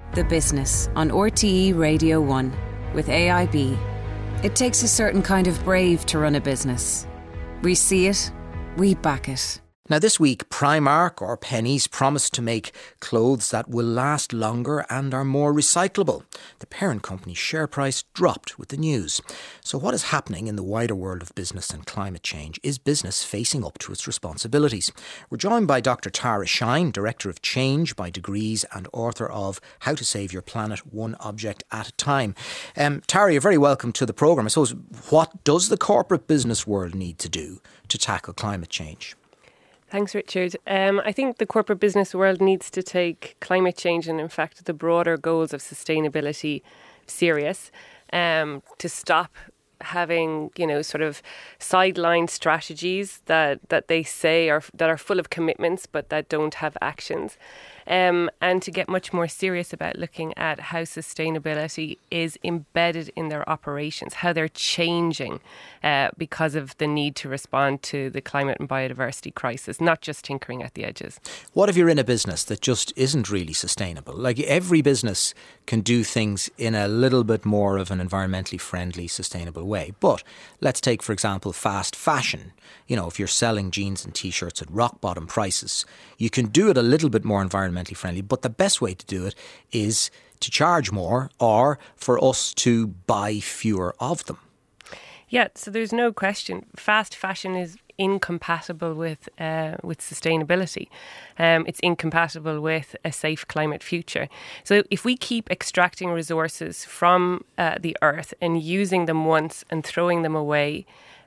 The Business on RTE Radio 1 with AIB. It takes a certain kind of brave to run a business. We see it, we back it. Now this week, Primark or Penneys promised to make clothes that will last longer and are more recyclable. The parent company's share price dropped with the news. So what is happening in the wider world of business and climate change? Is business facing up to its responsibilities? We're joined by Dr. Tara Shine, Director of Change by Degrees and author of How to Save Your Planet One Object at a Time. Tara, you're very welcome to the programme. I suppose, what does the corporate business world need to do to tackle climate change? Thanks, Richard. I think the corporate business world needs to take climate change and, in fact, the broader goals of sustainability serious, to stop having, sort of sideline strategies that they say are full of commitments but that don't have actions. And to get much more serious about looking at how sustainability is embedded in their operations, how they're changing because of the need to respond to the climate and biodiversity crisis, not just tinkering at the edges. What if you're in a business that just isn't really sustainable? Like, every business can do things in a little bit more of an environmentally friendly, sustainable way. But let's take, for example, fast fashion. If you're selling jeans and T-shirts at rock bottom prices, you can do it a little bit more environmentally friendly, but the best way to do it is to charge more or for us to buy fewer of them. Yeah, so there's no question. Fast fashion is incompatible with sustainability. It's incompatible with a safe climate future. So if we keep extracting resources from the earth and using them once and throwing them away,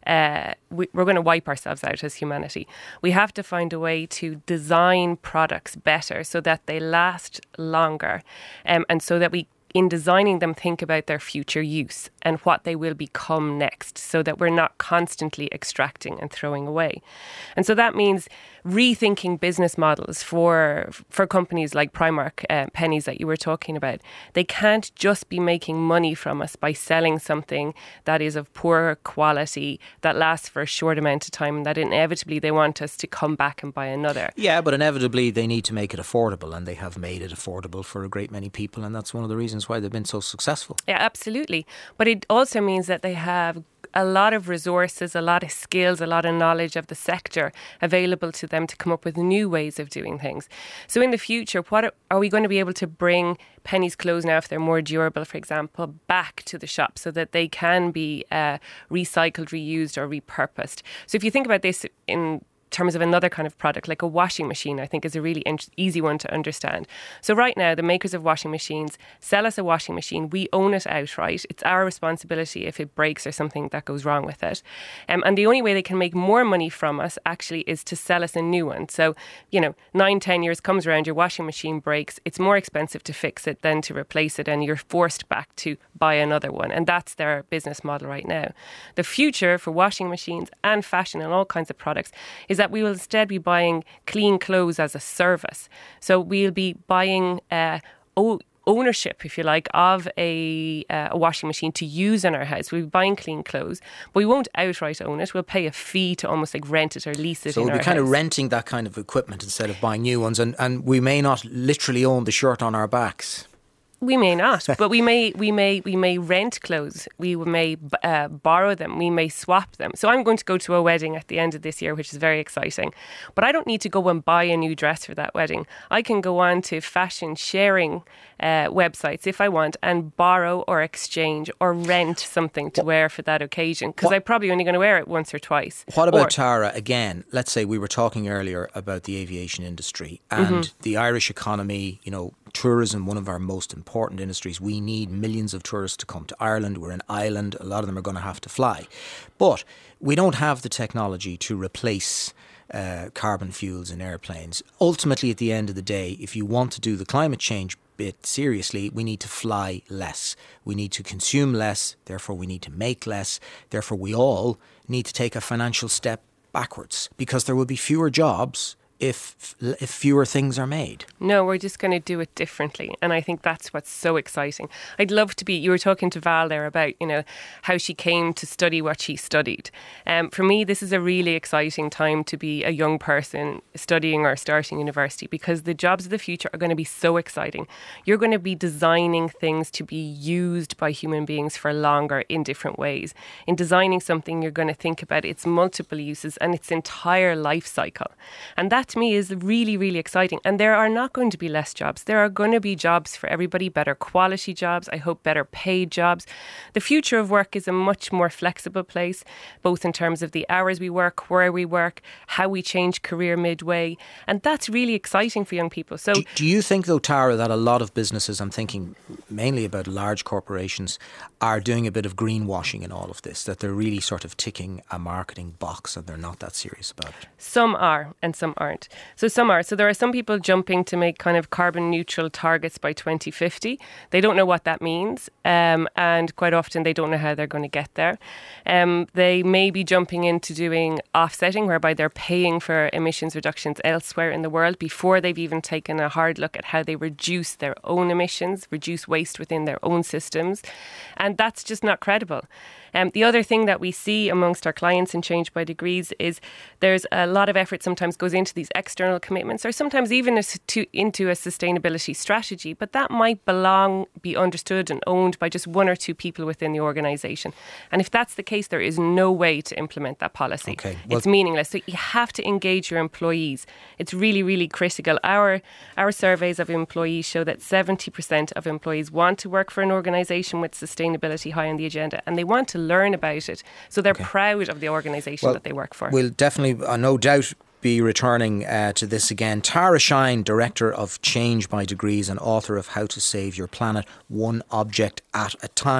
we're going to wipe ourselves out as humanity. We have to find a way to design products better so that they last longer, and so that we, in designing them, think about their future use and what they will become next, so that we're not constantly extracting and throwing away. And so that means rethinking business models for companies like Primark, Penneys that you were talking about. They can't just be making money from us by selling something that is of poor quality, that lasts for a short amount of time, and that inevitably they want us to come back and buy another. Yeah, but inevitably they need to make it affordable, and they have made it affordable for a great many people, and that's one of the reasons why they've been so successful. Yeah, absolutely. But it also means that they have a lot of resources, a lot of skills, a lot of knowledge of the sector available to them to come up with new ways of doing things. So in the future, what are we going to be able to bring Penneys clothes now, if they're more durable, for example, back to the shop so that they can be recycled, reused or repurposed? So if you think about this in terms of another kind of product, like a washing machine, I think is a really easy one to understand. So right now, the makers of washing machines sell us a washing machine. We own it outright. It's our responsibility if it breaks or something that goes wrong with it. And the only way they can make more money from us actually is to sell us a new one. So, 9-10 years comes around, your washing machine breaks. It's more expensive to fix it than to replace it, and you're forced back to buy another one. And that's their business model right now. The future for washing machines and fashion and all kinds of products is that we will instead be buying clean clothes as a service. So we'll be buying ownership, if you like, of a washing machine to use in our house. We'll be buying clean clothes, but we won't outright own it. We'll pay a fee to almost like rent it or lease it. So we'll be kind of renting that kind of equipment instead of buying new ones, and we may not literally own the shirt on our backs. We may not, but we may rent clothes. We may borrow them. We may swap them. So I'm going to go to a wedding at the end of this year, which is very exciting. But I don't need to go and buy a new dress for that wedding. I can go on to fashion sharing websites if I want and borrow or exchange or rent something to wear for that occasion, because I'm probably only going to wear it once or twice. What about, Tara, again, let's say we were talking earlier about the aviation industry and the Irish economy, tourism, one of our most important industries. We need millions of tourists to come to Ireland. We're an island. A lot of them are going to have to fly. But we don't have the technology to replace carbon fuels in airplanes. Ultimately, at the end of the day, if you want to do the climate change bit seriously, we need to fly less. We need to consume less. Therefore, we need to make less. Therefore, we all need to take a financial step backwards, because there will be fewer jobs if fewer things are made? No, we're just going to do it differently. And I think that's what's so exciting. I'd love to be, you were talking to Val there about, how she came to study what she studied. For me, this is a really exciting time to be a young person studying or starting university, because the jobs of the future are going to be so exciting. You're going to be designing things to be used by human beings for longer in different ways. In designing something, you're going to think about its multiple uses and its entire life cycle. And that to me is really, really exciting. And there are not going to be less jobs. There are going to be jobs for everybody, better quality jobs, I hope better paid jobs. The future of work is a much more flexible place, both in terms of the hours we work, where we work, how we change career midway. And that's really exciting for young people. So, do you think, though, Tara, that a lot of businesses, I'm thinking mainly about large corporations, are doing a bit of greenwashing in all of this, that they're really sort of ticking a marketing box and they're not that serious about it? Some are and some aren't. So some are. So there are some people jumping to make kind of carbon neutral targets by 2050. They don't know what that means. And quite often they don't know how they're going to get there. They may be jumping into doing offsetting, whereby they're paying for emissions reductions elsewhere in the world before they've even taken a hard look at how they reduce their own emissions, reduce waste within their own systems. And that's just not credible. The other thing that we see amongst our clients in Change by Degrees is there's a lot of effort sometimes goes into these external commitments, or sometimes even into a sustainability strategy, but that might be understood and owned by just one or two people within the organisation. And if that's the case, there is no way to implement that policy. Okay. Well, it's meaningless. So you have to engage your employees. It's really, really critical. Our surveys of employees show that 70% of employees want to work for an organisation with sustainability high on the agenda, and they want to learn about it. So they're proud of the organisation that they work for. We'll definitely, no doubt, be returning to this again. Tara Shine, Director of Change by Degrees and author of How to Save Your Planet, One Object at a Time.